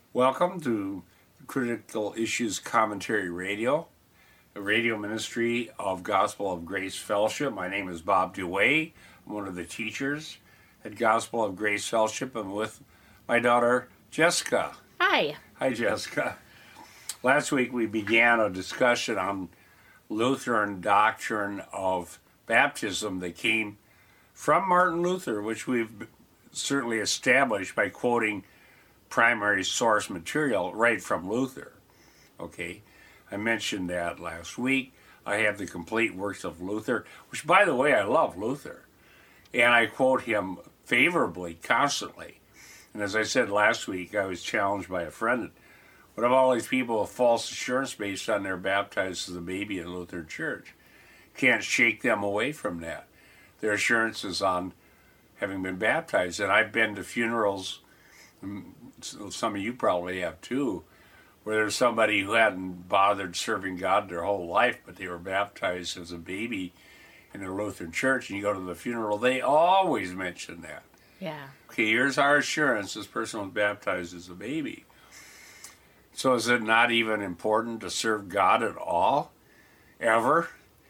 Welcome to Critical Issues Commentary Radio, a radio ministry of Gospel of Grace Fellowship. My name is Bob Dewey. I'm one of the teachers at Gospel of Grace Fellowship. I'm with my daughter, Jessica. Hi. Hi, Jessica. Last week we began a discussion on Lutheran doctrine of baptism that came from Martin Luther, which we've certainly established by quoting primary source material right from Luther. Okay, I mentioned that last week. I have the complete works of Luther, which, by the way, I love Luther, and I quote him favorably constantly. And as I said last week, I was challenged by a friend. What of all these people with false assurance based on their baptized as a baby in the Lutheran Church? Can't shake them away from that. Their assurance is on having been baptized. And I've been to funerals, some of you probably have too, where there's somebody who hadn't bothered serving God their whole life, but they were baptized as a baby in the Lutheran Church, and you go to the funeral, they always mention that. Yeah. Okay, here's our assurance, this person was baptized as a baby. So is it not even important to serve God at all? Ever?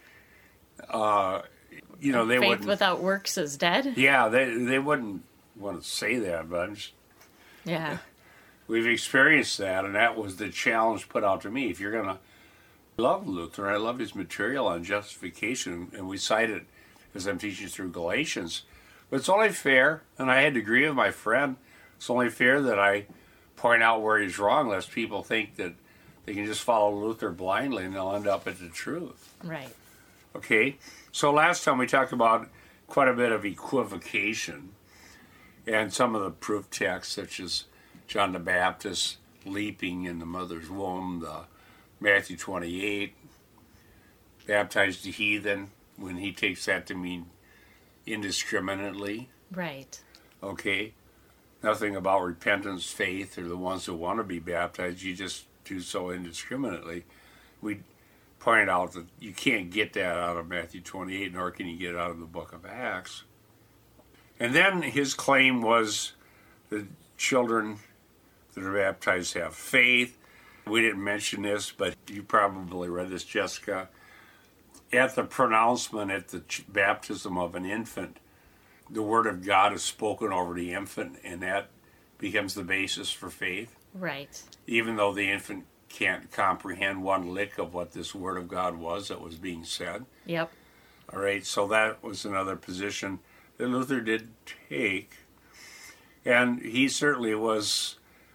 They Faith wouldn't. without works is dead? Yeah, they wouldn't want to say that, but I'm just, Yeah. we've experienced that, and that was the challenge put out to me. If you're going to love Luther, I love his material on justification, and we cite it as I'm teaching through Galatians. But it's only fair, and I had to agree with my friend, it's only fair that I point out where he's wrong, lest people think that they can just follow Luther blindly and they'll end up at the truth. Right. Okay, so last time we talked about quite a bit of equivocation and some of the proof texts, such as John the Baptist leaping in the mother's womb, the Matthew 28, baptized the heathen, when he takes that to mean indiscriminately. Right. Okay, nothing about repentance, faith, or the ones who want to be baptized. You just do so indiscriminately. We pointed out that you can't get that out of Matthew 28, nor can you get it out of the book of Acts. And then his claim was the children that are baptized have faith. We didn't mention this, but you probably read this, Jessica. At the pronouncement, at the baptism of an infant, the word of God is spoken over the infant, and that becomes the basis for faith. Right. Even though the infant can't comprehend one lick of what this word of God was that was being said. Yep. All right, so that was another position that Luther did take. And he certainly was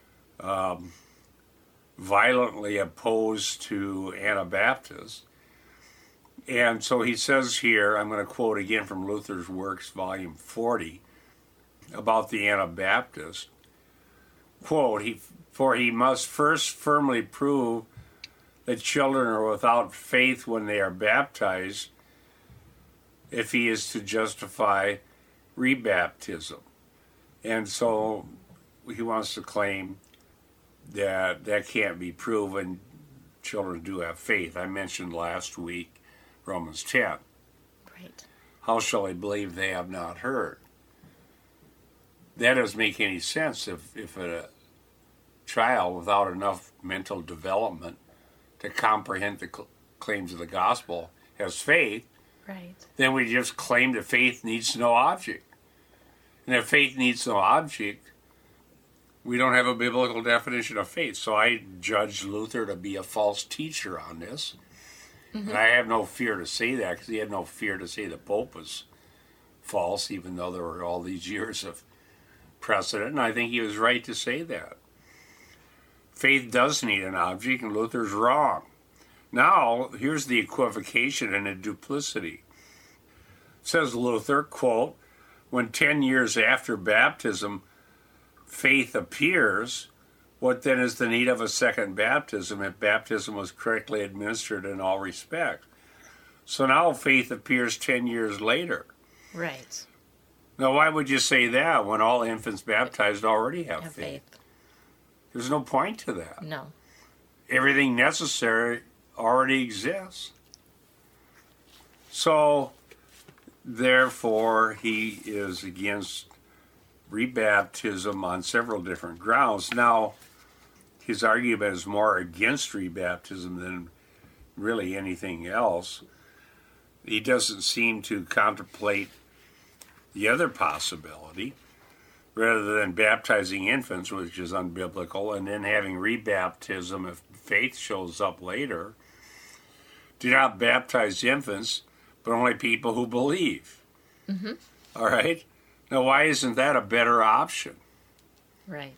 violently opposed to Anabaptists. And so he says here, I'm going to quote again from Luther's Works, volume 40, about the Anabaptist. Quote, for he must first firmly prove that children are without faith when they are baptized, if he is to justify rebaptism. And so he wants to claim that that can't be proven. Children do have faith. I mentioned last week Romans 10. Right. How shall they believe they have not heard? That doesn't make any sense. If a child without enough mental development to comprehend the claims of the gospel has faith, Right. then we just claim that faith needs no object. And if faith needs no object, we don't have a biblical definition of faith. So I judge Luther to be a false teacher on this. Mm-hmm. And I have no fear to say that, because he had no fear to say the Pope was false, even though there were all these years of precedent. And I think he was right to say that. Faith does need an object, and Luther's wrong. Now, here's the equivocation and the duplicity. Says Luther, quote, when 10 years after baptism faith appears, what then is the need of a second baptism if baptism was correctly administered in all respects? So now faith appears 10 years later. Right. Now, why would you say that when all infants baptized already have faith? There's no point to that. No. Everything necessary already exists. So, therefore, he is against rebaptism on several different grounds. Now, his argument is more against rebaptism than really anything else. He doesn't seem to contemplate the other possibility, rather than baptizing infants, which is unbiblical, and then having rebaptism if faith shows up later. Do not baptize infants, but only people who believe. Mm-hmm. All right? Now, why isn't that a better option? Right.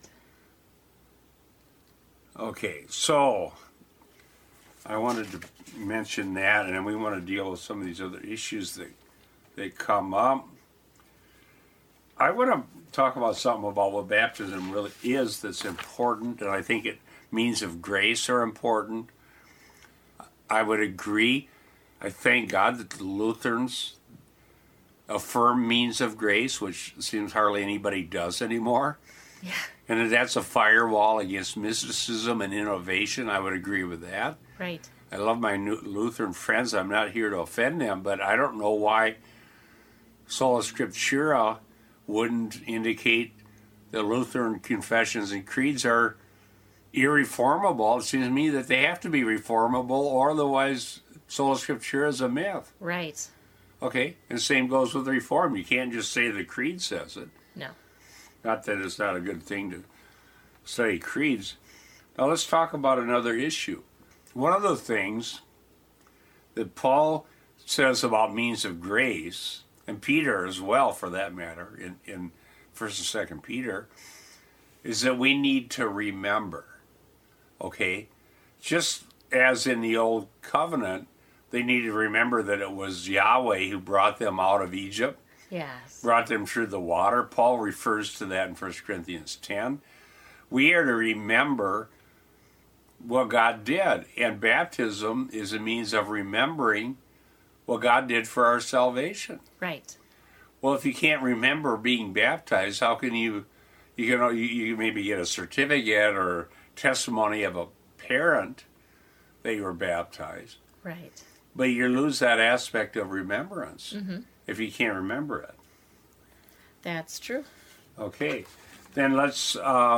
Okay, so I wanted to mention that, and then we want to deal with some of these other issues that come up. I want to talk about something about what baptism really is that's important, and I think means of grace are important. I would agree. I thank God that the Lutherans affirm means of grace, which seems hardly anybody does anymore. Yeah. And that that's a firewall against mysticism and innovation. I would agree with that. Right. I love my Lutheran friends. I'm not here to offend them, but I don't know why Sola Scriptura wouldn't indicate the Lutheran confessions and creeds are irreformable. It seems to me that they have to be reformable, or otherwise Sola Scriptura is a myth. Right. Okay, and the same goes with Reform. You can't just say the creed says it. No. Not that it's not a good thing to study creeds. Now let's talk about another issue. One of the things that Paul says about means of grace, and Peter as well for that matter, in 1st and 2nd Peter, is that we need to remember. Okay? Just as in the Old Covenant, they needed to remember that it was Yahweh who brought them out of Egypt, Yes. brought them through the water. Paul refers to that in 1 Corinthians 10. We are to remember what God did, and baptism is a means of remembering what God did for our salvation. Right. Well, if you can't remember being baptized, how can you maybe get a certificate or testimony of a parent that you were baptized, Right. but you lose that aspect of remembrance if you can't remember it. That's true. Okay, then let's.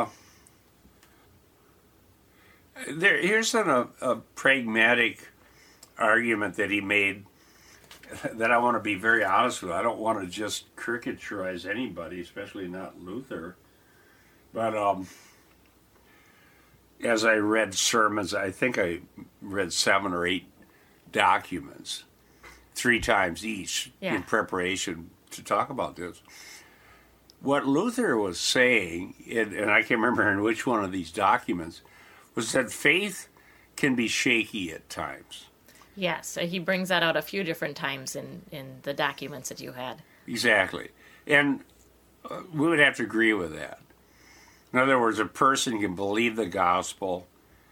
Here's a pragmatic argument that he made that I want to be very honest with. I don't want to just caricaturize anybody, especially not Luther. But as I read sermons, I think I read 7 or 8 documents, 3 times each in preparation to talk about this. What Luther was saying, and I can't remember in which one of these documents, was that faith can be shaky at times. Yes, he brings that out a few different times in the documents that you had. Exactly. And we would have to agree with that. In other words, a person can believe the gospel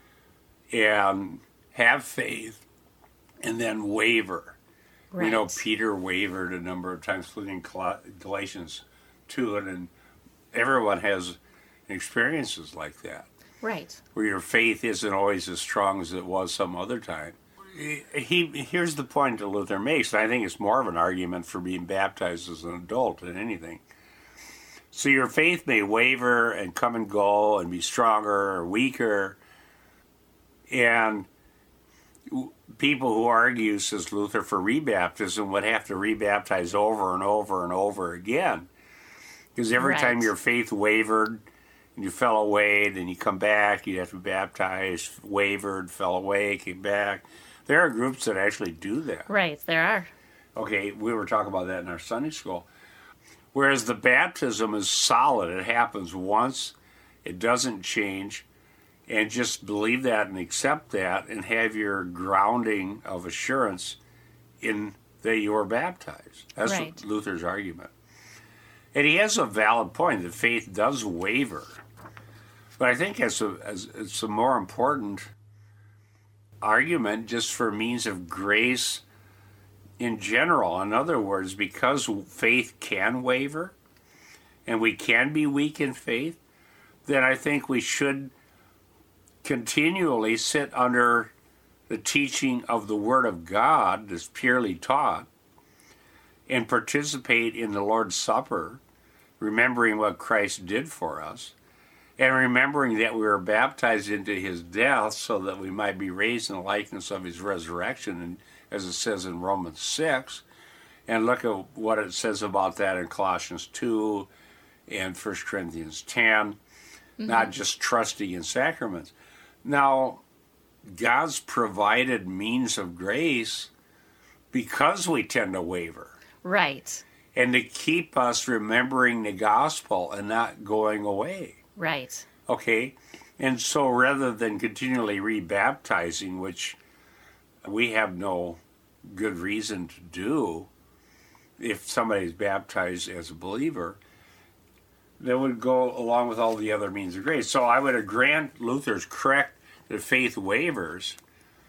and have faith and then waver. Right. We know Peter wavered a number of times, including Galatians 2, and everyone has experiences like that. Right. Where your faith isn't always as strong as it was some other time. Here's the point that Luther makes, and I think it's more of an argument for being baptized as an adult than anything. So your faith may waver and come and go and be stronger or weaker. And people who argue, says Luther, for rebaptism would have to rebaptize over and over and over again. Because every time your faith wavered and you fell away, then you come back, you have to be baptized, wavered, fell away, came back. There are groups that actually do that. Right, there are. Okay, we were talking about that in our Sunday school. Whereas the baptism is solid. It happens once. It doesn't change. And just believe that and accept that and have your grounding of assurance in that you are baptized. That's right. Luther's argument. And he has a valid point that faith does waver. But I think it's a more important argument just for means of grace in general. In other words, because faith can waver and we can be weak in faith, then I think we should continually sit under the teaching of the Word of God that's purely taught and participate in the Lord's Supper, remembering what Christ did for us, and remembering that we were baptized into his death so that we might be raised in the likeness of his resurrection, and as it says in Romans 6. And look at what it says about that in Colossians 2 and 1 Corinthians 10, not just trusting in sacraments. Now, God's provided means of grace because we tend to waver. Right. And to keep us remembering the gospel and not going away. Right. Okay? And so rather than continually rebaptizing, which we have no good reason to do, if somebody's baptized as a believer, that would go along with all the other means of grace. So I would grant Luther's correct that faith wavers,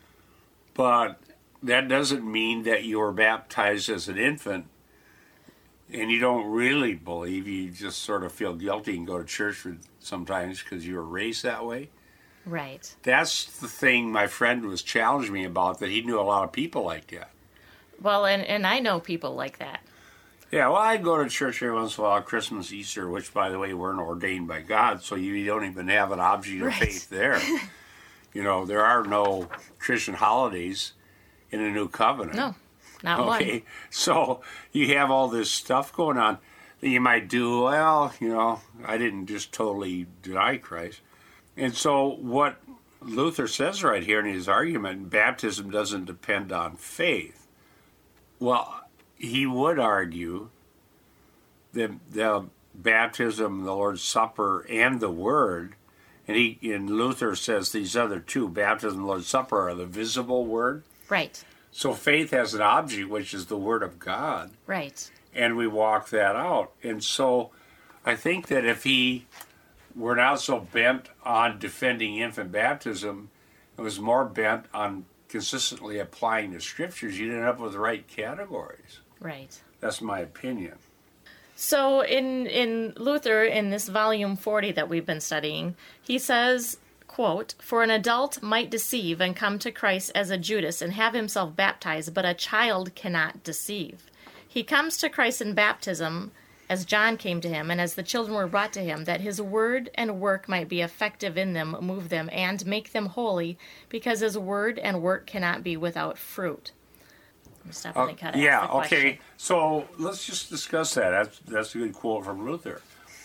but that doesn't mean that you were baptized as an infant and you don't really believe. You just sort of feel guilty and go to church sometimes because you were raised that way. Right. That's the thing my friend was challenging me about, that he knew a lot of people like that. Well, and I know people like that. Yeah, well, I go to church every once in a while, Christmas, Easter, which, by the way, weren't ordained by God, so you don't even have an object of faith there. You know, there are no Christian holidays in the New Covenant. No, not one. Okay, so you have all this stuff going on that you might do. Well, you know, I didn't just totally deny Christ. And so what Luther says right here in his argument, baptism doesn't depend on faith. Well, he would argue that the baptism, the Lord's Supper, and the Word, and Luther says these other two, baptism and Lord's Supper, are the visible Word. Right. So faith has an object, which is the Word of God. Right. And we walk that out. And so I think that if he were not so bent on defending infant baptism, it was more bent on consistently applying the Scriptures, you'd end up with the right categories. Right. That's my opinion. So in Luther, in this volume 40 that we've been studying, he says, quote, "For an adult might deceive and come to Christ as a Judas and have himself baptized, but a child cannot deceive. He comes to Christ in baptism, as John came to him, and as the children were brought to him, that his word and work might be effective in them, move them, and make them holy, because his word and work cannot be without fruit." Stop and kind of yeah, ask the question. okay. So let's just discuss that. That's a good quote from Luther.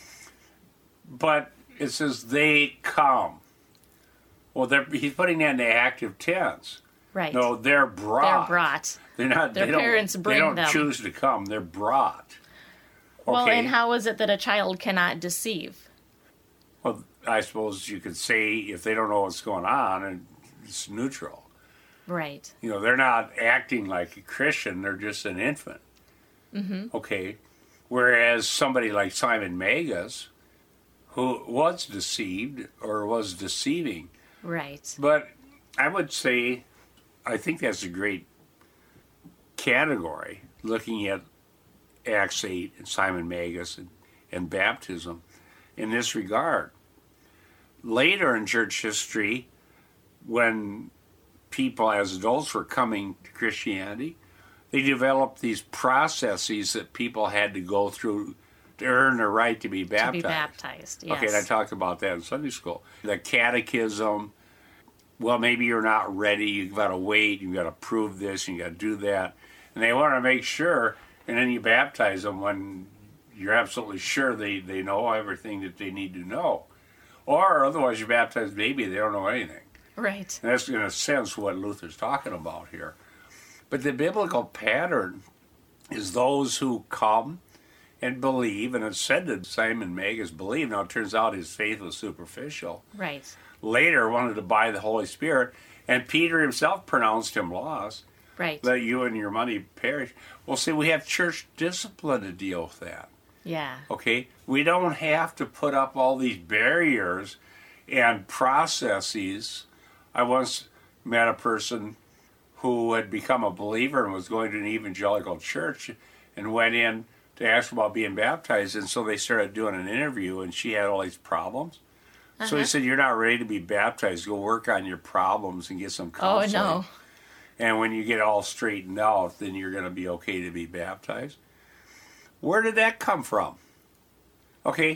But it says, they come. Well, he's putting that in the active tense. Right. No, they're brought. They're brought. They're not. Their parents bring them. They don't choose to come. They're brought. Okay. Well, and how is it that a child cannot deceive? Well, I suppose you could say if they don't know what's going on, and it's neutral. Right. You know, they're not acting like a Christian. They're just an infant. Mm-hmm. Okay. Whereas somebody like Simon Magus, who was deceived or was deceiving. Right. But I would say, I think that's a great category, looking at Acts 8 and Simon Magus and baptism in this regard. Later in church history, when people as adults were coming to Christianity, they developed these processes that people had to go through to earn the right to be baptized. To be baptized, yes. Okay, and I talked about that in Sunday school. The catechism, well, maybe you're not ready, you've got to wait, you've got to prove this, and you've got to do that. And they want to make sure, and then you baptize them when you're absolutely sure they know everything that they need to know. Or otherwise you baptize a baby, they don't know anything. Right. And that's in a sense what Luther's talking about here. But the biblical pattern is those who come and believe, and it's said that Simon Magus believed. Now it turns out his faith was superficial. Right. Later wanted to buy the Holy Spirit, and Peter himself pronounced him lost. Right. Let you and your money perish. Well, see, we have church discipline to deal with that. Yeah. Okay? We don't have to put up all these barriers and processes. I once met a person who had become a believer and was going to an evangelical church and went in to ask about being baptized, and so they started doing an interview, and she had all these problems. So he said, "You're not ready to be baptized. Go work on your problems and get some counseling. Oh, no. And when you get all straightened out, then you're going to be okay to be baptized." Where did that come from? Okay,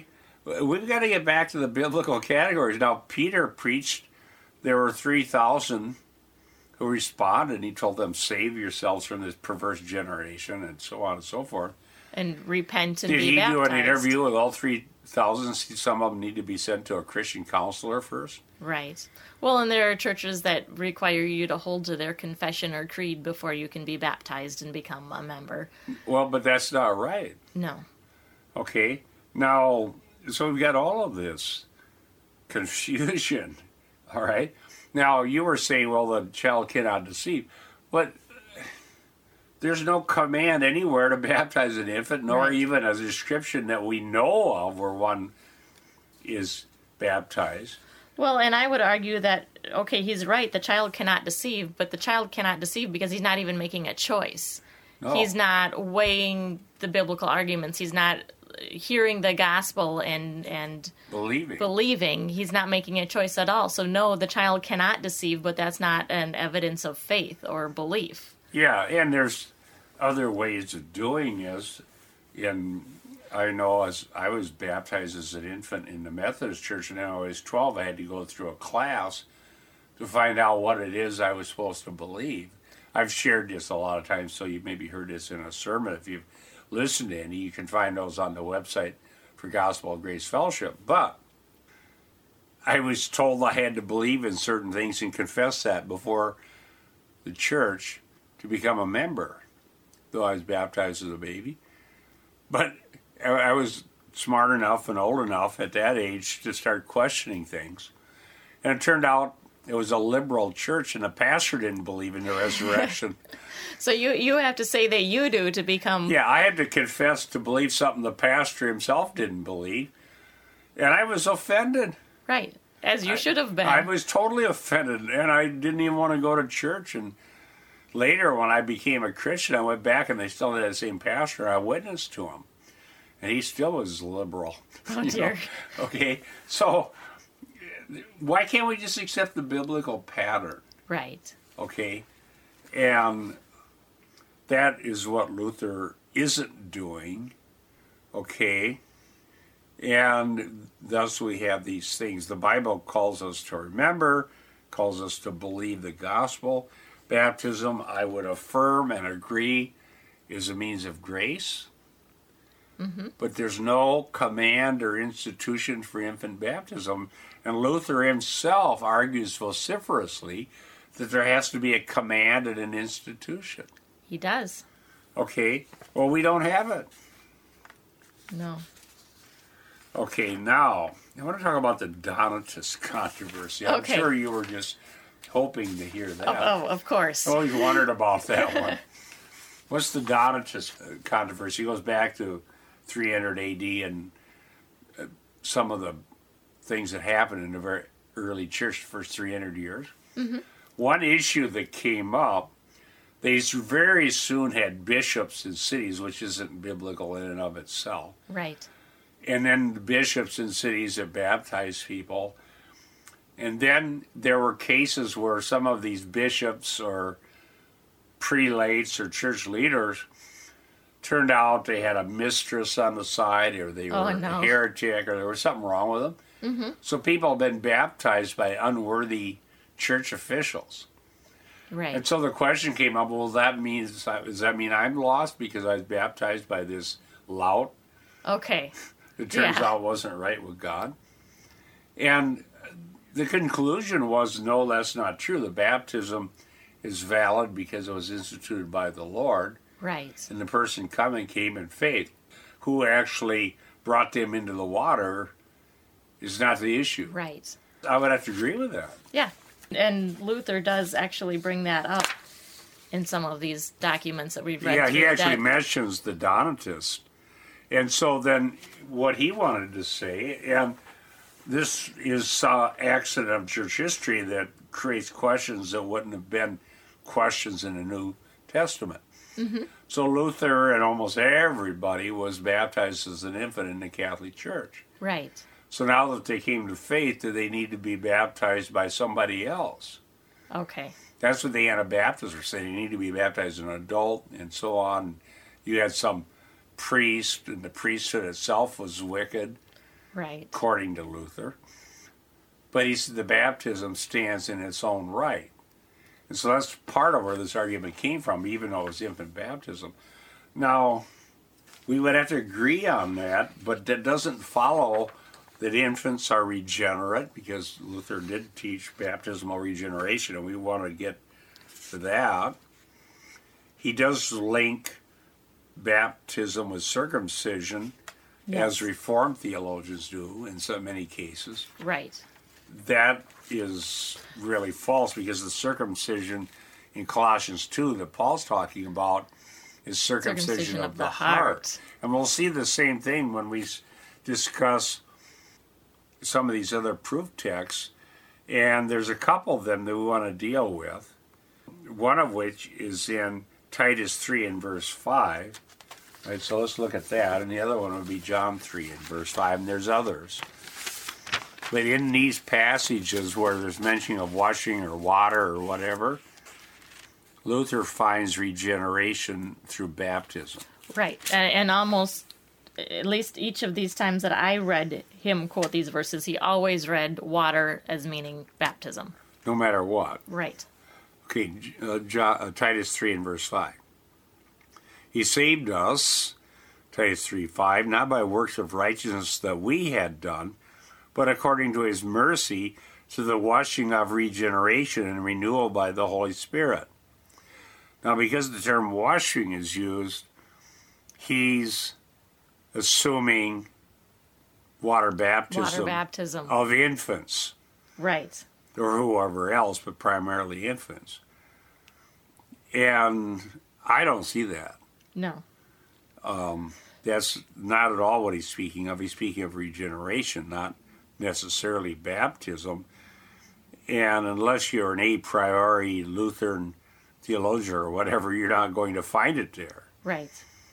we've got to get back to the biblical categories. Now, Peter preached, there were 3,000 who responded. He told them, save yourselves from this perverse generation, and so on and so forth. And repent and Did be he baptized. do an interview with all 3,000? Some of them need to be sent to a Christian counselor first? Right. Well, and there are churches that require you to hold to their confession or creed before you can be baptized and become a member. Well, but that's not right. No. Okay. Now, so we've got all of this confusion. All right. Now, you were saying, well, the child cannot deceive. But there's no command anywhere to baptize an infant, nor Right. even a description that we know of where one is baptized. Well, and I would argue that, okay, he's right, the child cannot deceive, but the child cannot deceive because he's not even making a choice. No. He's not weighing the biblical arguments. He's not hearing the gospel and Believing. He's not making a choice at all. So no, the child cannot deceive, but that's not an evidence of faith or belief. Yeah, and there's other ways of doing this. I know as I was baptized as an infant in the Methodist Church, and when I was 12, I had to go through a class to find out what it is I was supposed to believe. I've shared this a lot of times, so you maybe heard this in a sermon. If you've listened to any, you can find those on the website for Gospel of Grace Fellowship. But I was told I had to believe in certain things and confess that before the church to become a member, though I was baptized as a baby. But I was smart enough and old enough at that age to start questioning things. And it turned out it was a liberal church, and the pastor didn't believe in the resurrection. So you have to say that you do to become... Yeah, I had to confess to believe something the pastor himself didn't believe. And I was offended. Right, as you should have been. I was totally offended, and I didn't even want to go to church. And later, when I became a Christian, I went back, and they still had the same pastor. I witnessed to him, and he still was liberal. Oh, dear. Okay, so why can't we just accept the biblical pattern? Right. Okay, and that is what Luther isn't doing. Okay, and thus we have these things. The Bible calls us to remember, calls us to believe the gospel. Baptism, I would affirm and agree, is a means of grace. Mm-hmm. But there's no command or institution for infant baptism. And Luther himself argues vociferously that there has to be a command and an institution. He does. Okay, well, we don't have it. No. Okay, now, I want to talk about the Donatist controversy. I'm Okay. sure you were just hoping to hear that. Oh, of course. I always wondered about that one. What's the Donatist controversy? It goes back to 300 AD and some of the things that happened in the very early church, the first 300 years. Mm-hmm. One issue that came up, they very soon had bishops in cities, which isn't biblical in and of itself. Right. And then the bishops in cities that baptized people. And then there were cases where some of these bishops or prelates or church leaders turned out they had a mistress on the side, or they were a heretic, or there was something wrong with them. Mm-hmm. So people have been baptized by unworthy church officials. Right. And so the question came up, well, does that mean I'm lost because I was baptized by this lout? Okay. It turns out wasn't right with God. And the conclusion was, no, that's not true. The baptism is valid because it was instituted by the Lord. Right. And the person coming came in faith. Who actually brought them into the water is not the issue. Right. I would have to agree with that. Yeah. And Luther does actually bring that up in some of these documents that we've read. Yeah, he actually that... mentions the Donatist. And so then what he wanted to say, and this is an accident of church history that creates questions that wouldn't have been questions in the New Testament. Mm-hmm. So Luther and almost everybody was baptized as an infant in the Catholic Church. Right. So now that they came to faith, do they need to be baptized by somebody else? Okay. That's what the Anabaptists were saying. You need to be baptized as an adult and so on. You had some priest, and the priesthood itself was wicked. Right. according to Luther. But he said the baptism stands in its own right. And so that's part of where this argument came from, even though it was infant baptism. Now, we would have to agree on that, but that doesn't follow that infants are regenerate, because Luther did teach baptismal regeneration, and we want to get to that. He does link baptism with circumcision, as Reformed theologians do in so many cases. Right. That is really false, because the circumcision in Colossians 2 that Paul's talking about is circumcision of the heart. And we'll see the same thing when we discuss some of these other proof texts. And there's a couple of them that we want to deal with, one of which is in Titus 3 and verse 5. Right, so let's look at that. And the other one would be John 3 and verse 5. And there's others. But in these passages where there's mention of washing or water or whatever, Luther finds regeneration through baptism. Right. And almost, at least each of these times that I read him quote these verses, he always read water as meaning baptism. No matter what. Right. Okay, Titus 3 and verse 5. He saved us, Titus 3:5, not by works of righteousness that we had done, but according to his mercy, to the washing of regeneration and renewal by the Holy Spirit. Now, because the term washing is used, he's assuming water baptism of infants. Right. Or whoever else, but primarily infants. And I don't see that. No. That's not at all what he's speaking of. He's speaking of regeneration, not necessarily baptism. And unless you're an a priori Lutheran theologian or whatever, you're not going to find it there. Right.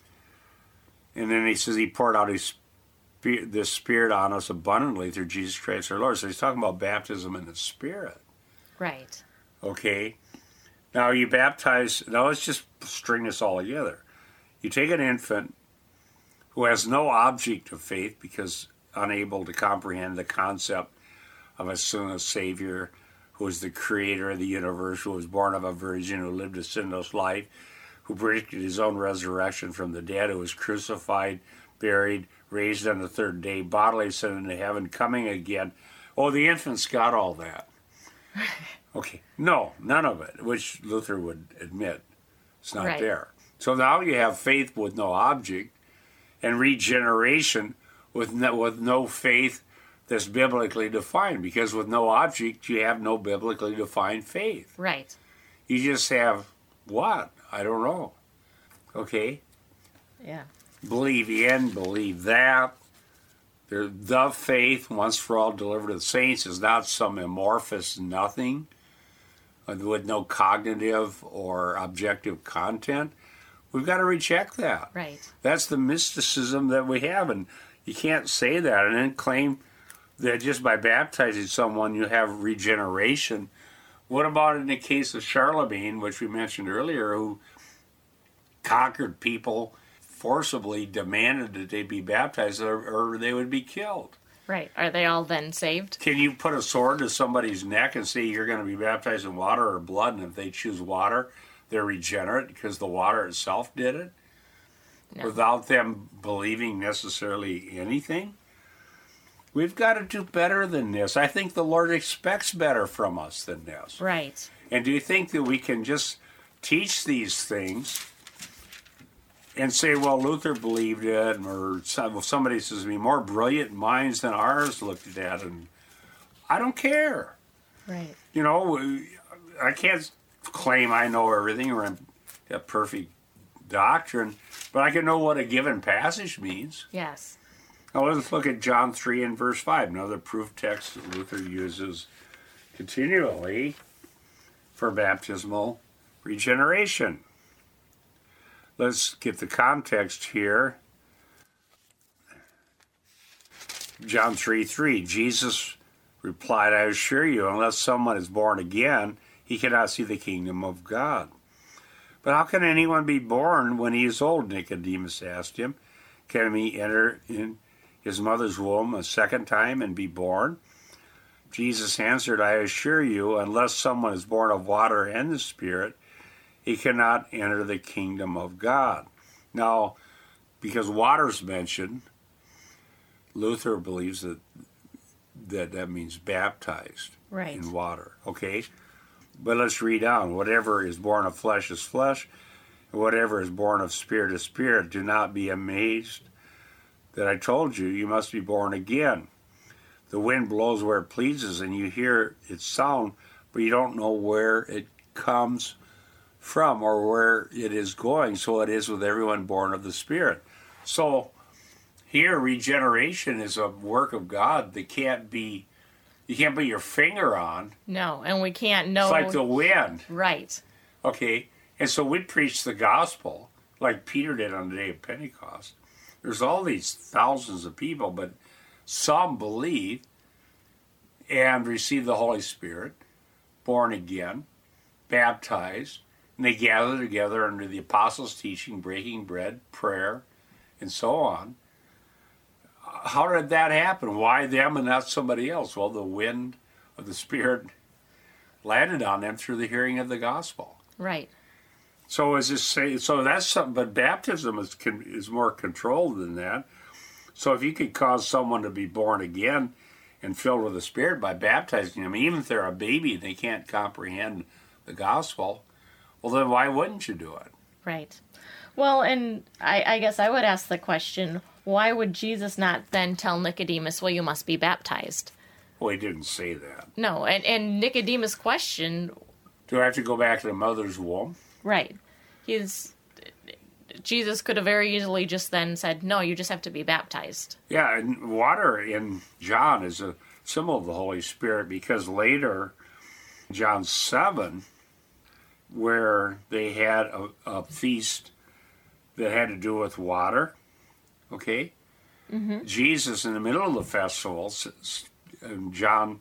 And then he says he poured out the Spirit on us abundantly through Jesus Christ our Lord. So he's talking about baptism in the Spirit. Right. Okay. Now you baptize, now let's just string this all together. You take an infant who has no object of faith because unable to comprehend the concept of a sinless Savior who is the creator of the universe, who was born of a virgin, who lived a sinless life, who predicted his own resurrection from the dead, who was crucified, buried, raised on the third day, bodily ascended into heaven, coming again. Oh, the infant's got all that. Okay. No, none of it, which Luther would admit it's not there. So now you have faith with no object and regeneration with no faith that's biblically defined, because with no object, you have no biblically defined faith. Right. You just have what? I don't know. Okay? Yeah. Believe in, believe that. The faith, once for all delivered to the saints, is not some amorphous nothing with no cognitive or objective content. We've got to reject that. Right. That's the mysticism that we have, and you can't say that and then claim that just by baptizing someone you have regeneration. What about in the case of Charlemagne, which we mentioned earlier, who conquered people, forcibly demanded that they be baptized or they would be killed? Right. Are they all then saved? Can you put a sword to somebody's neck and say you're going to be baptized in water or blood, and if they choose water, they're regenerate because the water itself did it? No. Without them believing necessarily anything? We've got to do better than this. I think the Lord expects better from us than this. Right. And do you think that we can just teach these things and say, well, Luther believed it, or somebody says to me, more brilliant minds than ours looked at that, and I don't care. Right. You know, I can't claim I know everything or I'm a perfect doctrine, but I can know what a given passage means. Yes. Now let's look at John 3 and verse 5, another proof text that Luther uses continually for baptismal regeneration. Let's get the context here. John 3:3, Jesus replied, I assure you, unless someone is born again, he cannot see the kingdom of God. But how can anyone be born when he is old? Nicodemus asked him. Can he enter his mother's womb a second time and be born? Jesus answered, I assure you, unless someone is born of water and the Spirit, he cannot enter the kingdom of God. Now, because water's mentioned, Luther believes that means baptized in water. Okay? But let's read on. Whatever is born of flesh is flesh, and whatever is born of spirit is spirit. Do not be amazed that I told you, you must be born again. The wind blows where it pleases, and you hear its sound, but you don't know where it comes from or where it is going. So it is with everyone born of the Spirit. So here, regeneration is a work of God that you can't put your finger on. No, and we can't know. It's like the wind. Right. Okay, and so we preach the gospel like Peter did on the day of Pentecost. There's all these thousands of people, but some believe and receive the Holy Spirit, born again, baptized, and they gather together under the apostles' teaching, breaking bread, prayer, and so on. How did that happen? Why them and not somebody else? Well, the wind of the Spirit landed on them through the hearing of the gospel. Right. So that's something, but baptism is more controlled than that. So if you could cause someone to be born again and filled with the Spirit by baptizing them, even if they're a baby and they can't comprehend the gospel, well, then why wouldn't you do it? Right. Well, and I guess I would ask the question, why would Jesus not then tell Nicodemus, well, you must be baptized? Well, he didn't say that. No, and Nicodemus' question... Do I have to go back to the mother's womb? Right. Jesus could have very easily just then said, no, you just have to be baptized. Yeah, and water in John is a symbol of the Holy Spirit, because later, John 7, where they had a feast that had to do with water, okay? Mm-hmm. Jesus, in the middle of the festival, in John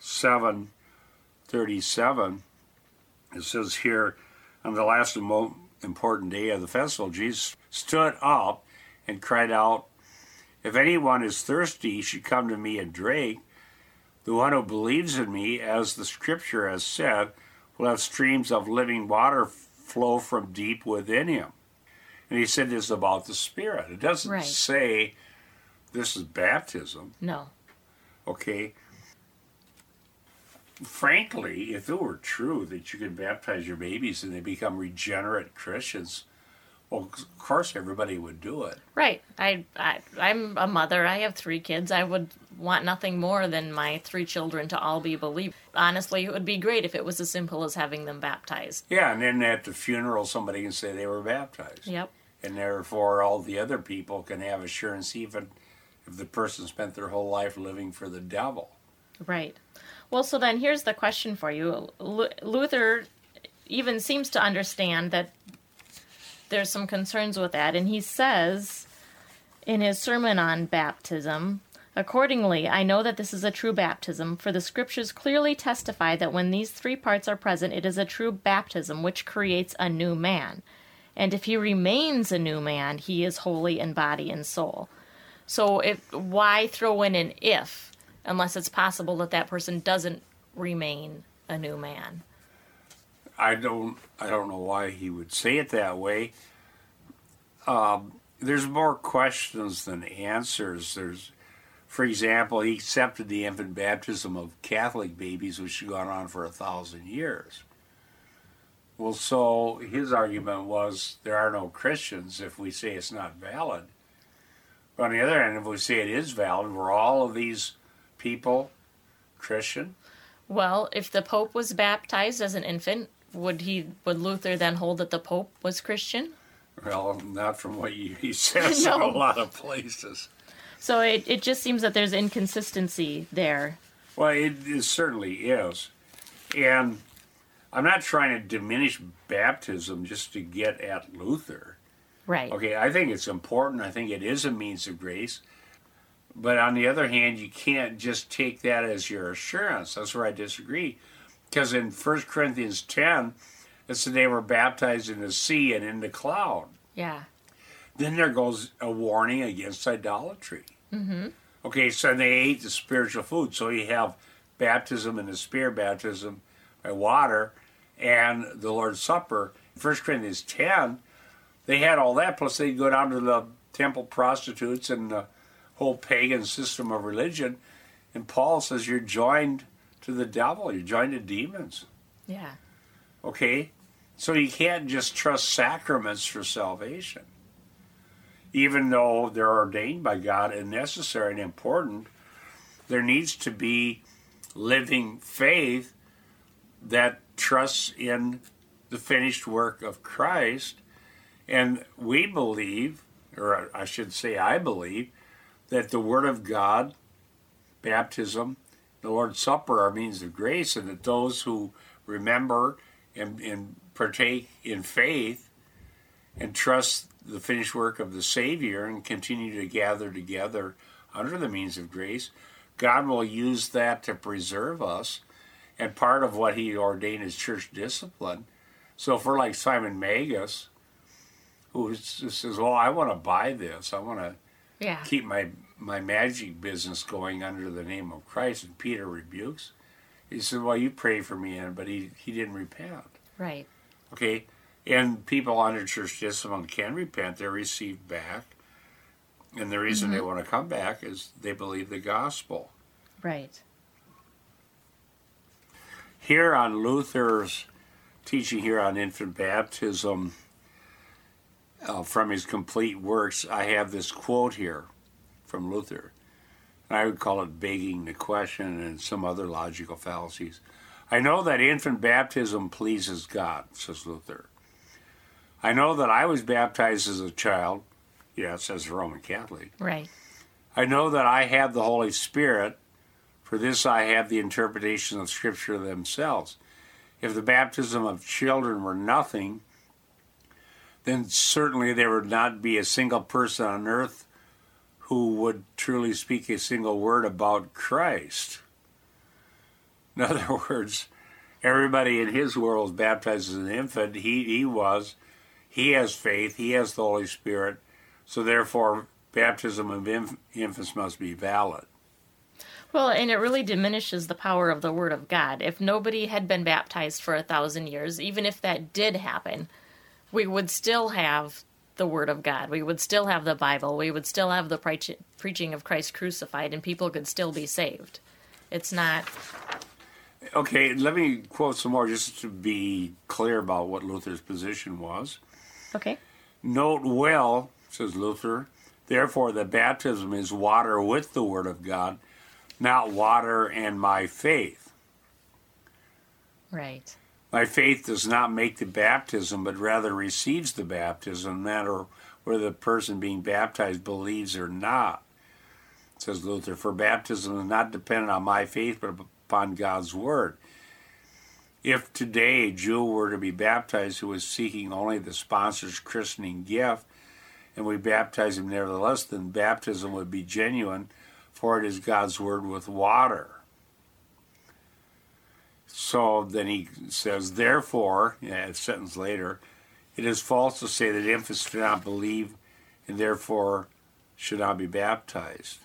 7:37, it says here, on the last and most important day of the festival, Jesus stood up and cried out, if anyone is thirsty, he should come to me and drink. The one who believes in me, as the scripture has said, will have streams of living water flow from deep within him. And he said this about the Spirit. It doesn't say this is baptism. No. Okay? Frankly, if it were true that you could baptize your babies and they become regenerate Christians, well, of course everybody would do it. Right. I'm a mother. I have 3 kids. I would want nothing more than my 3 children to all be believers. Honestly, it would be great if it was as simple as having them baptized. Yeah, and then at the funeral, somebody can say they were baptized. Yep. And therefore, all the other people can have assurance, even if the person spent their whole life living for the devil. Right. Well, so then here's the question for you. Luther even seems to understand that there's some concerns with that, and he says in his sermon on baptism, accordingly, I know that this is a true baptism, for the scriptures clearly testify that when these 3 parts are present, it is a true baptism which creates a new man. And if he remains a new man, he is holy in body and soul. So why throw in an if, unless it's possible that that person doesn't remain a new man? I don't know why he would say it that way. There's more questions than answers. For example, he accepted the infant baptism of Catholic babies, which had gone on for 1,000 years. Well, so his argument was there are no Christians if we say it's not valid. But on the other hand, if we say it is valid, were all of these people Christian? Well, if the Pope was baptized as an infant, would Luther then hold that the Pope was Christian? Well, not from what he says in a lot of places. So it just seems that there's inconsistency there. Well, it certainly is. And I'm not trying to diminish baptism just to get at Luther. Right. Okay, I think it's important. I think it is a means of grace. But on the other hand, you can't just take that as your assurance. That's where I disagree. Because in 1 Corinthians 10, it said they were baptized in the sea and in the cloud. Yeah. Then there goes a warning against idolatry. Mm-hmm. Okay, so they ate the spiritual food. So you have baptism in the Spirit, baptism by water, and the Lord's Supper. 1 Corinthians 10, they had all that, plus they'd go down to the temple prostitutes and the whole pagan system of religion. And Paul says you're joined to the devil, you're joined to demons. Yeah. Okay? So you can't just trust sacraments for salvation. Even though they're ordained by God and necessary and important, there needs to be living faith that trusts in the finished work of Christ. And we believe, or I should say I believe, that the Word of God, baptism, the Lord's Supper are means of grace, and that those who remember and partake in faith and trust the finished work of the Savior and continue to gather together under the means of grace, God will use that to preserve us. And part of what he ordained is church discipline. So if we're like Simon Magus, who says, well, I want to buy this, I want to keep my magic business going under the name of Christ, and Peter rebukes. He said, well, you pray for me, but he didn't repent. Right. Okay? And people under church discipline can repent. They're received back. And the reason they want to come back is they believe the gospel. Right. Here on Luther's teaching here on infant baptism, from his complete works, I have this quote here from Luther. I would call it begging the question and some other logical fallacies. I know that infant baptism pleases God, says Luther. I know that I was baptized as a child, yes, as a Roman Catholic. Right. I know that I have the Holy Spirit. For this I have the interpretation of Scripture themselves. If the baptism of children were nothing, then certainly there would not be a single person on earth who would truly speak a single word about Christ. In other words, everybody in his world was baptized as an infant. He has faith, he has the Holy Spirit, so therefore baptism of infants must be valid. Well, and it really diminishes the power of the Word of God. If nobody had been baptized for 1,000 years, even if that did happen, we would still have the Word of God. We would still have the Bible. We would still have the preaching of Christ crucified, and people could still be saved. It's not... Okay, let me quote some more just to be clear about what Luther's position was. Okay. Note well, says Luther, therefore the baptism is water with the Word of God, not water and my faith. Right. My faith does not make the baptism, but rather receives the baptism, no matter whether the person being baptized believes or not, says Luther. For baptism is not dependent on my faith, but upon God's Word. If today a Jew were to be baptized who was seeking only the sponsor's christening gift, and we baptize him nevertheless, then baptism would be genuine, for it is God's Word with water. So then he says, therefore, a sentence later, it is false to say that infants do not believe and therefore should not be baptized.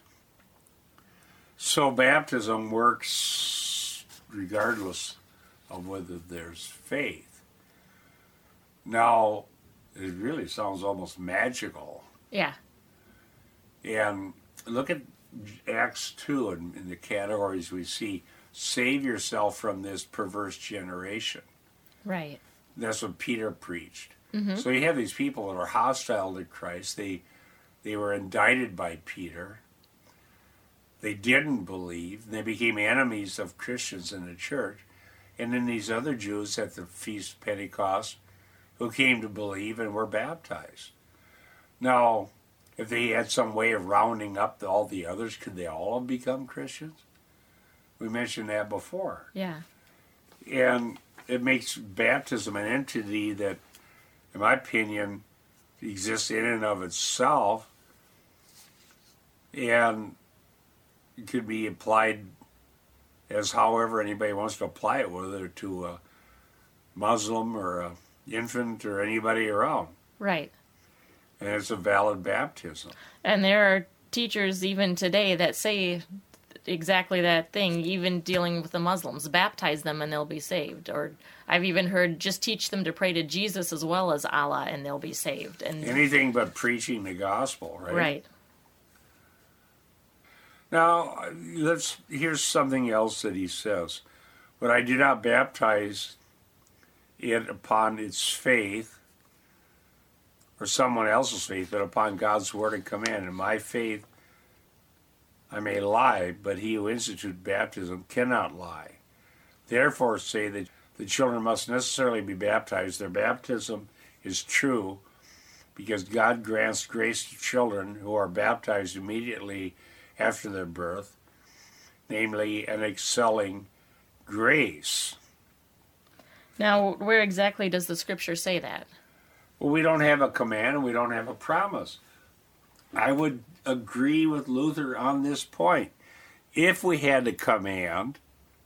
So baptism works regardless of whether there's faith. Now, it really sounds almost magical. Yeah. And look at Acts 2 in the categories we see. Save yourself from this perverse generation. Right. That's what Peter preached. Mm-hmm. So you have these people that are hostile to Christ. They were indicted by Peter. They didn't believe. They became enemies of Christians in the church. And then these other Jews at the Feast of Pentecost who came to believe and were baptized. Now, if they had some way of rounding up all the others, could they all have become Christians? We mentioned that before. Yeah. And it makes baptism an entity that, in my opinion, exists in and of itself, and it could be applied as however anybody wants to apply it, whether to a Muslim or an infant or anybody around. Right. And it's a valid baptism. And there are teachers even today that say exactly that thing, even dealing with the Muslims. Baptize them and they'll be saved. Or I've even heard just teach them to pray to Jesus as well as Allah and they'll be saved. And anything but preaching the gospel, right? right. Now, here's something else that he says. But I do not baptize it upon its faith or someone else's faith, but upon God's word and command. In my faith I may lie, but he who instituted baptism cannot lie. Therefore say that the children must necessarily be baptized. Their baptism is true because God grants grace to children who are baptized immediately after their birth, namely an excelling grace. Now, where exactly does the scripture say that? Well, we don't have a command and we don't have a promise. I would agree with Luther on this point. If we had a command,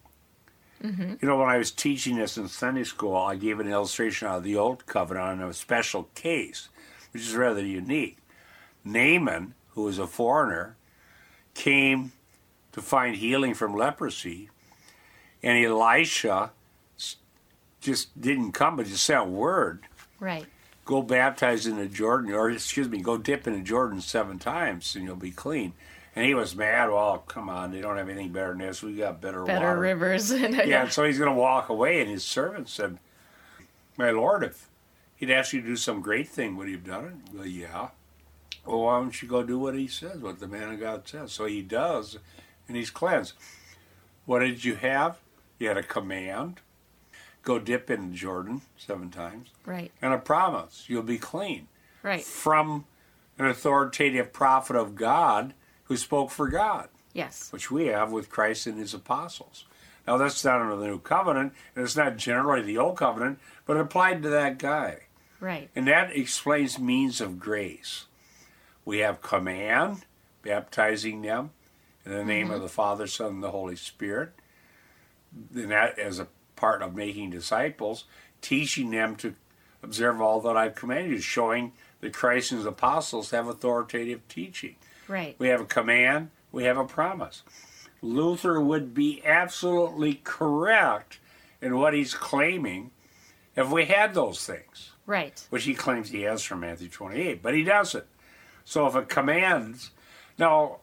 you know, when I was teaching this in Sunday school, I gave an illustration out of the Old Covenant on a special case, which is rather unique. Naaman, who was a foreigner, came to find healing from leprosy, and Elisha just didn't come, but just sent word. Right. Go baptize in the Jordan, or go dip in the Jordan 7 times and you'll be clean. And he was mad. Well, come on, they don't have anything better than this. We got better water. Rivers. Yeah, so he's going to walk away, and his servant said, my Lord, if he'd asked you to do some great thing, would he have done it? Well, yeah. Well, why don't you go do what he says, what the man of God says? So he does, and he's cleansed. What did you have? You had a command. Go dip in Jordan 7 times. Right. And a promise. You'll be clean. Right. From an authoritative prophet of God who spoke for God. Yes. Which we have with Christ and his apostles. Now, that's not under the New Covenant, and it's not generally the Old Covenant, but it applied to that guy. Right. And that explains means of grace. We have command, baptizing them in the name of the Father, Son, and the Holy Spirit. And that as a part of making disciples, teaching them to observe all that I've commanded you, showing that Christ and his apostles have authoritative teaching. Right. We have a command, we have a promise. Luther would be absolutely correct in what he's claiming if we had those things. Right. Which he claims he has from Matthew 28, but he doesn't. So if it commands... Now,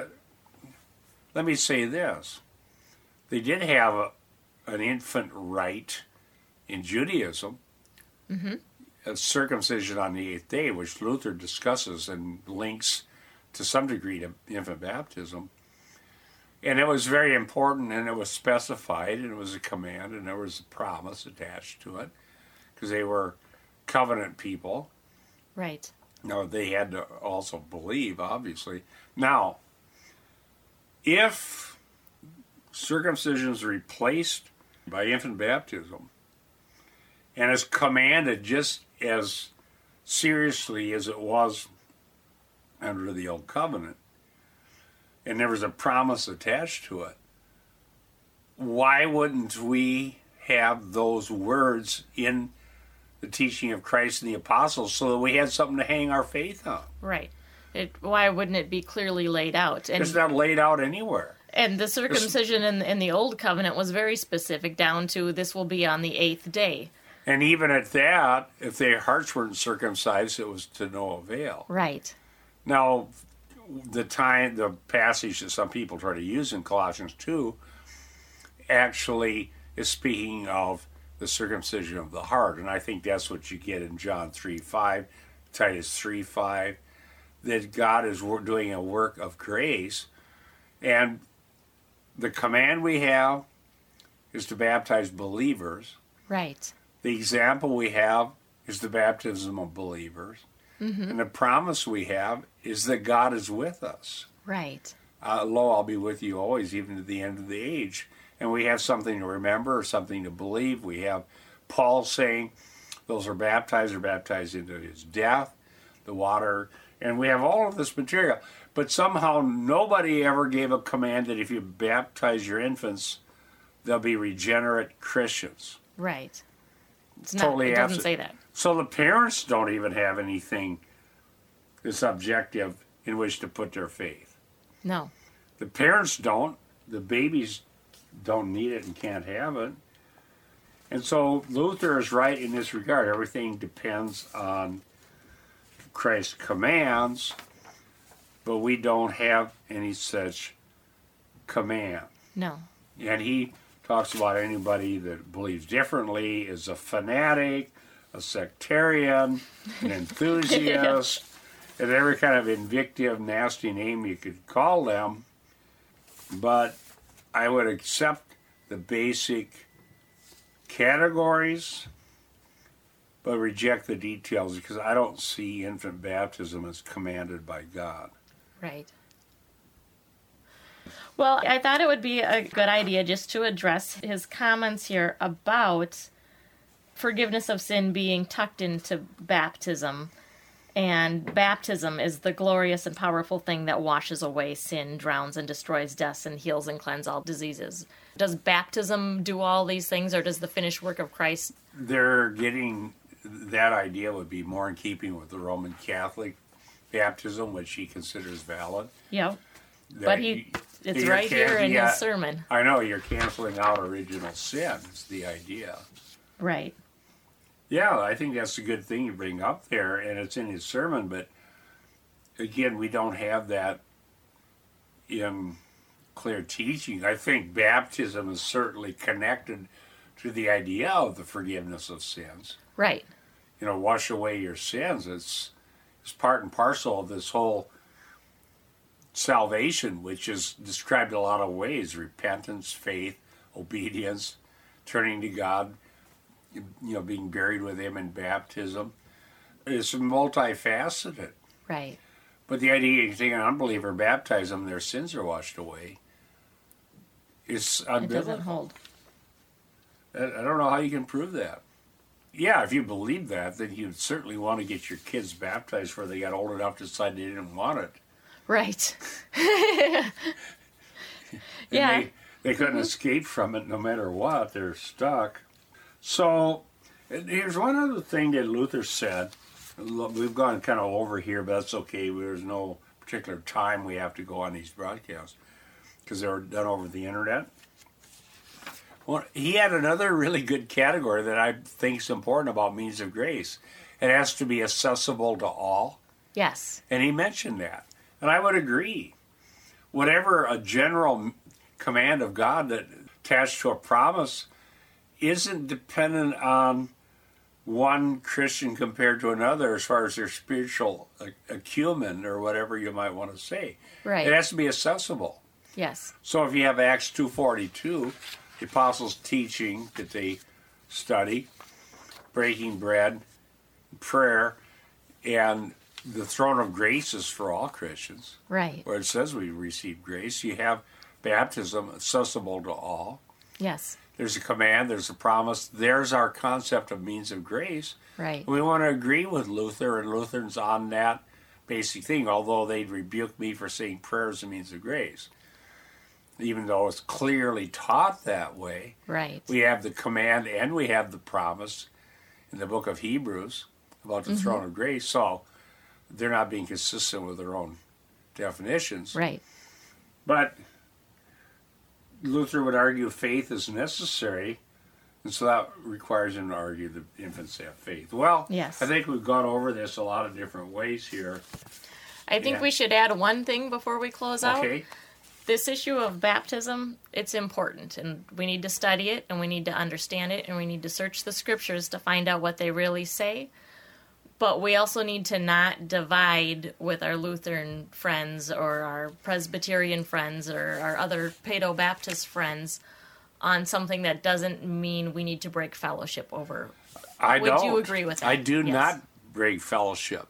let me say this. They did have an infant rite in Judaism, a circumcision on the 8th day, which Luther discusses and links to some degree to infant baptism. And it was very important, and it was specified, and it was a command, and there was a promise attached to it, because they were covenant people. Right. Now, they had to also believe, obviously. Now, if circumcision is replaced by infant baptism, and is commanded just as seriously as it was under the Old Covenant, and there was a promise attached to it, why wouldn't we have those words in the teaching of Christ and the apostles so that we had something to hang our faith on? Right. Why wouldn't it be clearly laid out? And it's not laid out anywhere. And the circumcision in the Old Covenant was very specific, down to this will be on the 8th day. And even at that, if their hearts weren't circumcised, it was to no avail. Right. Now, the passage that some people try to use in Colossians 2 actually is speaking of the circumcision of the heart. And I think that's what you get in John 3:5, Titus 3:5, that God is doing a work of grace. And the command we have is to baptize believers. Right. The example we have is the baptism of believers. And the promise we have is that God is with us. Right. Lo, I'll be with you always, even to the end of the age. And we have something to remember, something to believe. We have Paul saying those are baptized into his death, the water. And we have all of this material. But somehow nobody ever gave a command that if you baptize your infants, they'll be regenerate Christians. Right. It's Totally it doesn't say that. So the parents don't even have anything that's objective in which to put their faith. No. The parents don't. The babies don't need it and can't have it. And so Luther is right in this regard. Everything depends on Christ's commands, but we don't have any such command. No. And he talks about anybody that believes differently is a fanatic, a sectarian, an enthusiast, and every kind of invective, nasty name you could call them. But I would accept the basic categories, but reject the details because I don't see infant baptism as commanded by God. Right. Well, I thought it would be a good idea just to address his comments here about forgiveness of sin being tucked into baptism. And baptism is the glorious and powerful thing that washes away sin, drowns and destroys death, and heals and cleanses all diseases. Does baptism do all these things, or does the finished work of Christ? They're getting, that idea would be more in keeping with the Roman Catholic baptism, which he considers valid. Yeah. But it's right here in his sermon. I know, you're canceling out original sin, is the idea. Right. Yeah, I think that's a good thing you bring up there, and it's in his sermon, but again, we don't have that in clear teaching. I think baptism is certainly connected to the idea of the forgiveness of sins. Right. You know, wash away your sins. It's part and parcel of this whole salvation, which is described in a lot of ways: repentance, faith, obedience, turning to God, being buried with him in baptism. It's multifaceted. Right. But the idea you take an unbeliever, baptize them, their sins are washed away, is unbiblical. It doesn't hold. I don't know how you can prove that. Yeah, if you believe that, then you'd certainly want to get your kids baptized before they got old enough to decide they didn't want it. Right. Yeah. They couldn't escape from it no matter what. They're stuck. So, here's one other thing that Luther said. We've gone kind of over here, but that's okay. There's no particular time we have to go on these broadcasts because they were done over the internet. Well, he had another really good category that I think is important about means of grace. It has to be accessible to all. Yes. And he mentioned that. And I would agree. Whatever a general command of God that attached to a promise isn't dependent on one Christian compared to another as far as their spiritual acumen or whatever you might want to say. Right. It has to be accessible. Yes. So if you have Acts 2:42, the apostles' teaching that they study, breaking bread, prayer, and the throne of grace is for all Christians. Right. Where it says we receive grace. You have baptism accessible to all. Yes. There's a command, there's a promise. There's our concept of means of grace. Right. We want to agree with Luther and Lutherans on that basic thing, although they'd rebuke me for saying prayer is a means of grace. Even though it's clearly taught that way. Right. We have the command and we have the promise in the book of Hebrews about the throne of grace. So they're not being consistent with their own definitions. Right. But Luther would argue faith is necessary, and so that requires him to argue that infants have faith. Well, yes. I think we've gone over this a lot of different ways here. I think we should add one thing before we close out. Okay. This issue of baptism, it's important, and we need to study it, and we need to understand it, and we need to search the scriptures to find out what they really say. But we also need to not divide with our Lutheran friends or our Presbyterian friends or our other Paedo-Baptist friends on something that doesn't mean we need to break fellowship over. Would you agree with that? I do not break fellowship.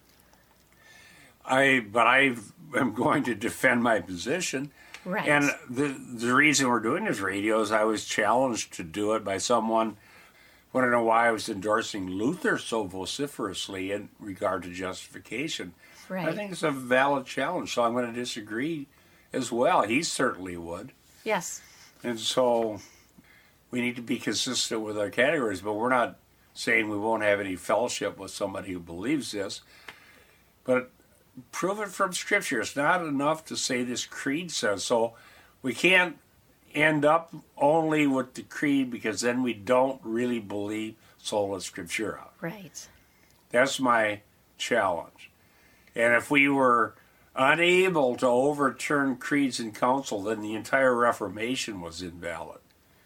But I am going to defend my position. Right. And the reason we're doing this radio is I was challenged to do it by someone. I want to know why I was endorsing Luther so vociferously in regard to justification. Right. I think it's a valid challenge, so I'm going to disagree as well. He certainly would. Yes. And so we need to be consistent with our categories, but we're not saying we won't have any fellowship with somebody who believes this. But prove it from Scripture. It's not enough to say this creed says. So we can't end up only with the creed, because then we don't really believe sola scriptura. Right. That's my challenge. And if we were unable to overturn creeds and council, then the entire Reformation was invalid.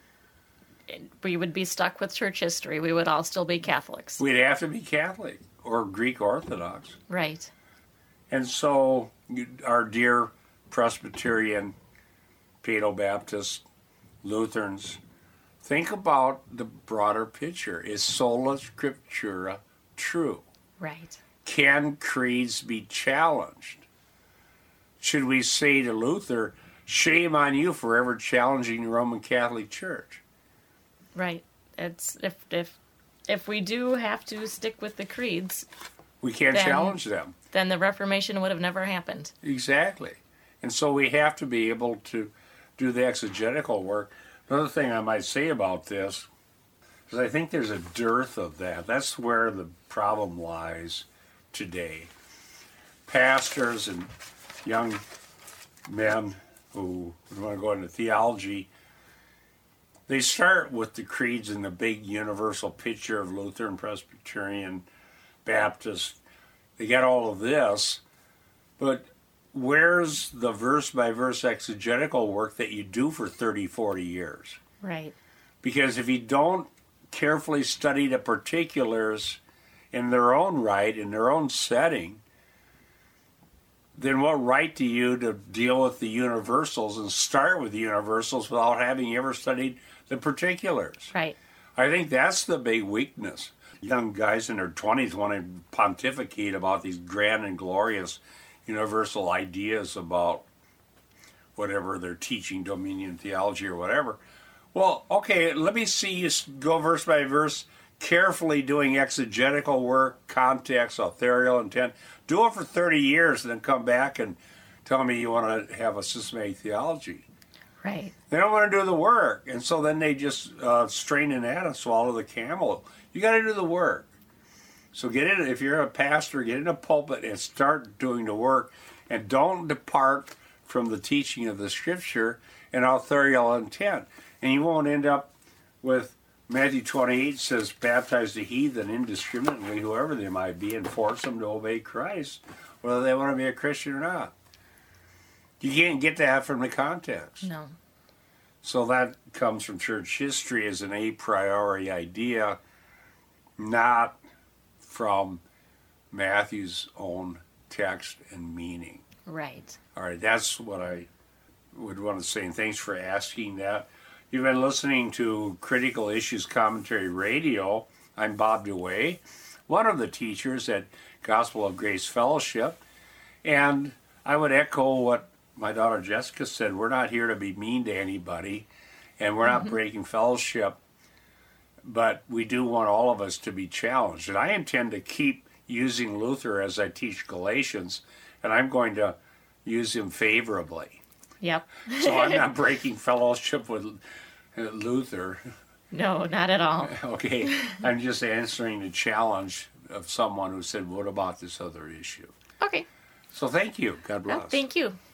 We would be stuck with church history. We would all still be Catholics. We'd have to be Catholic or Greek Orthodox. Right. And so our dear Presbyterian, Paedo-Baptist, Lutherans, think about the broader picture. Is sola scriptura true? Right. Can creeds be challenged? Should we say to Luther, shame on you for ever challenging the Roman Catholic Church? Right. It's if we do have to stick with the creeds, We can't Then- challenge them. then the Reformation would have never happened. Exactly. And so we have to be able to do the exegetical work. Another thing I might say about this is I think there's a dearth of that. That's where the problem lies today. Pastors and young men who want to go into theology, they start with the creeds and the big universal picture of Lutheran, Presbyterian, Baptist. They get all of this, but where's the verse-by-verse exegetical work that you do for 30, 40 years? Right. Because if you don't carefully study the particulars in their own right, in their own setting, then what right do you to deal with the universals and start with the universals without having ever studied the particulars? Right. I think that's the big weakness. Young guys in their 20s want to pontificate about these grand and glorious universal ideas about whatever they're teaching, dominion theology or whatever. Well, okay, let me see you go verse by verse, carefully doing exegetical work, context, authorial intent. Do it for 30 years and then come back and tell me you want to have a systematic theology. Right. They don't want to do the work, and so then they just strain an gnat and swallow the camel. You got to do the work. So get in. If you're a pastor, get in a pulpit and start doing the work, and don't depart from the teaching of the Scripture and authorial intent. And you won't end up with Matthew 28 says, "Baptize the heathen indiscriminately, whoever they might be, and force them to obey Christ, whether they want to be a Christian or not." You can't get that from the context. No. So that comes from church history as an a priori idea, not from Matthew's own text and meaning. Right. All right, that's what I would want to say, and thanks for asking that. You've been listening to Critical Issues Commentary Radio. I'm Bob DeWay, one of the teachers at Gospel of Grace Fellowship, and I would echo what my daughter Jessica said. We're not here to be mean to anybody, and we're not breaking fellowship, but we do want all of us to be challenged. And I intend to keep using Luther as I teach Galatians, and I'm going to use him favorably. Yep. So I'm not breaking fellowship with Luther. No, not at all. Okay, I'm just answering the challenge of someone who said, what about this other issue? Okay. So thank you. God bless. Thank you.